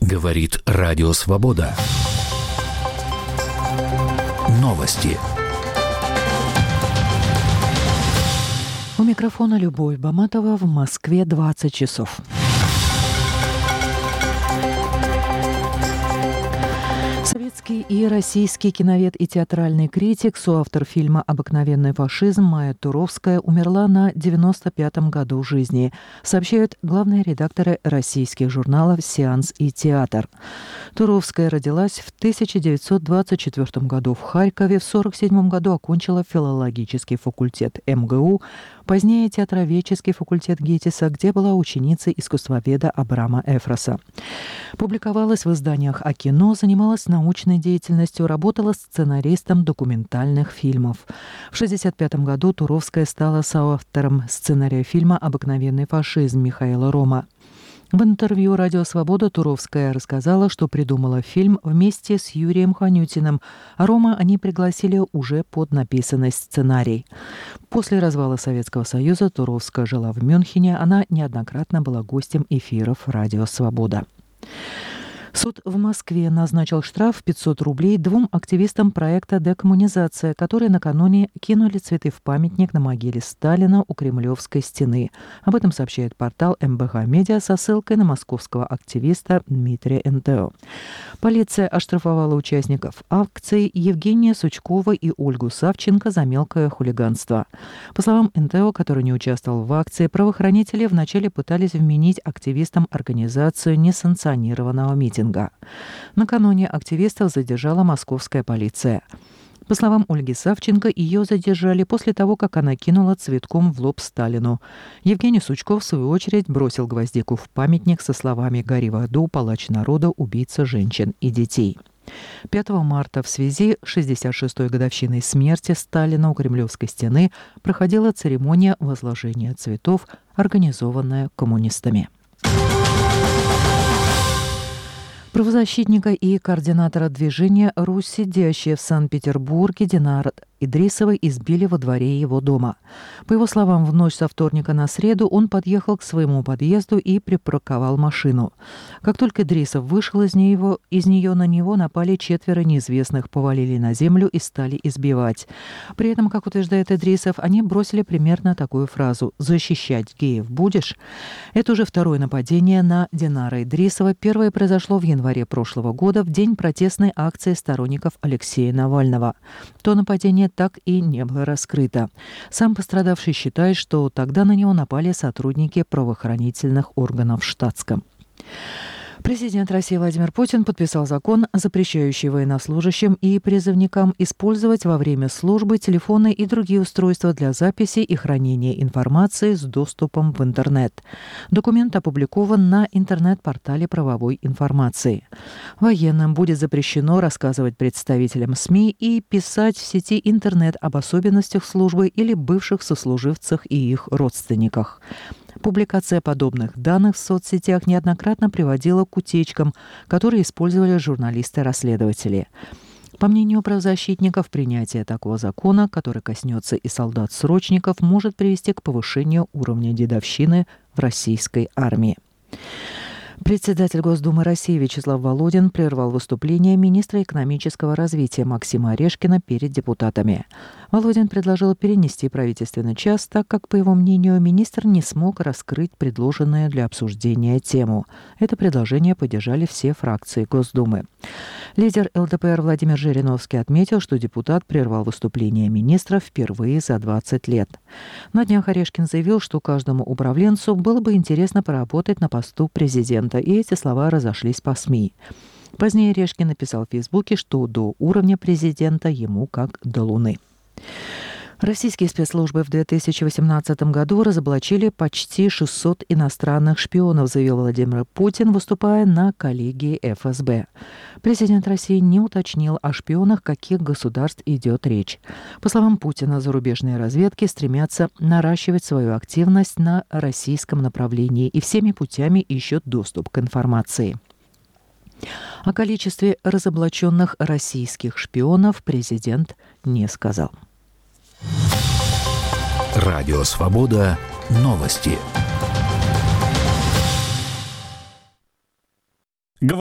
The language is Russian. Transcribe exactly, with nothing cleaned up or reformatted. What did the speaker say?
Говорит Радио Свобода. Новости. У микрофона Любовь Баматова. В Москве двадцать часов. Советский и российский киновед и театральный критик, соавтор фильма «Обыкновенный фашизм» Майя Туровская умерла на девяносто пятом году жизни, сообщают главные редакторы российских журналов «Сеанс» и «Театр». Туровская родилась в тысяча девятьсот двадцать четвёртом году в Харькове, в сорок седьмом году окончила филологический факультет эм гэ у, позднее театроведческий факультет ГИТИСа, где была ученицей искусствоведа Абрама Эфроса. Публиковалась в изданиях о кино, занималась научной деятельностью, работала сценаристом документальных фильмов. В шестьдесят пятом году Туровская стала соавтором сценария фильма «Обыкновенный фашизм» Михаила Рома. В интервью «Радио Свобода» Туровская рассказала, что придумала фильм вместе с Юрием Ханютиным, а Рома они пригласили уже под написанный сценарий. После развала Советского Союза Туровская жила в Мюнхене, она неоднократно была гостем эфиров «Радио Свобода». Суд в Москве назначил штраф в пятьсот рублей двум активистам проекта «Декоммунизация», которые накануне кинули цветы в памятник на могиле Сталина у Кремлевской стены. Об этом сообщает портал эм бэ ха Медиа со ссылкой на московского активиста Дмитрия эн тэ о. Полиция оштрафовала участников акции Евгения Сучкова и Ольгу Савченко за мелкое хулиганство. По словам эн тэ о, который не участвовал в акции, правоохранители вначале пытались вменить активистам организацию несанкционированного митинга. Накануне активистов задержала московская полиция. По словам Ольги Савченко, ее задержали после того, как она кинула цветком в лоб Сталину. Евгений Сучков, в свою очередь, бросил гвоздику в памятник со словами «Гори в аду, палач народа, убийца женщин и детей». пятого марта в связи с шестьдесят шестой годовщиной смерти Сталина у Кремлевской стены проходила церемония возложения цветов, организованная коммунистами. Правозащитника и координатора движения «Русь, сидящая в Санкт-Петербурге» Динара Идрисовой избили во дворе его дома. По его словам, в ночь со вторника на среду он подъехал к своему подъезду и припарковал машину. Как только Идрисов вышел из нее, из нее на него напали четверо неизвестных, повалили на землю и стали избивать. При этом, как утверждает Идрисов, они бросили примерно такую фразу: «Защищать геев будешь?». Это уже второе нападение на Динара Идрисова. Первое произошло в январе прошлого года, в день протестной акции сторонников Алексея Навального. То нападение так и не было раскрыто. Сам пострадавший считает, что тогда на него напали сотрудники правоохранительных органов в штатском. Президент России Владимир Путин подписал закон, запрещающий военнослужащим и призывникам использовать во время службы телефоны и другие устройства для записи и хранения информации с доступом в интернет. Документ опубликован на интернет-портале правовой информации. Военным будет запрещено рассказывать представителям СМИ и писать в сети интернет об особенностях службы или бывших сослуживцах и их родственниках. Публикация подобных данных в соцсетях неоднократно приводила к утечкам, которые использовали журналисты-расследователи. По мнению правозащитников, принятие такого закона, который коснется и солдат-срочников, может привести к повышению уровня дедовщины в российской армии. Председатель Госдумы России Вячеслав Володин прервал выступление министра экономического развития Максима Орешкина перед депутатами. Володин предложил перенести правительственный час, так как, по его мнению, министр не смог раскрыть предложенную для обсуждения тему. Это предложение поддержали все фракции Госдумы. Лидер эл дэ пэ эр Владимир Жириновский отметил, что депутат прервал выступление министра впервые за двадцать лет. На днях Орешкин заявил, что каждому управленцу было бы интересно поработать на посту президента, и эти слова разошлись по СМИ. Позднее Орешкин написал в Фейсбуке, что до уровня президента ему как до Луны. Российские спецслужбы в две тысячи восемнадцатом году разоблачили почти шестьсот иностранных шпионов, заявил Владимир Путин, выступая на коллегии эф эс бэ. Президент России не уточнил, о шпионах каких государств идет речь. По словам Путина, зарубежные разведки стремятся наращивать свою активность на российском направлении и всеми путями ищут доступ к информации. О количестве разоблаченных российских шпионов президент не сказал. Радио Свобода. Новости.